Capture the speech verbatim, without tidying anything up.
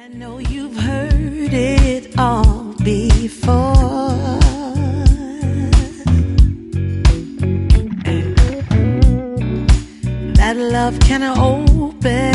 I know you've heard it all before. That love can open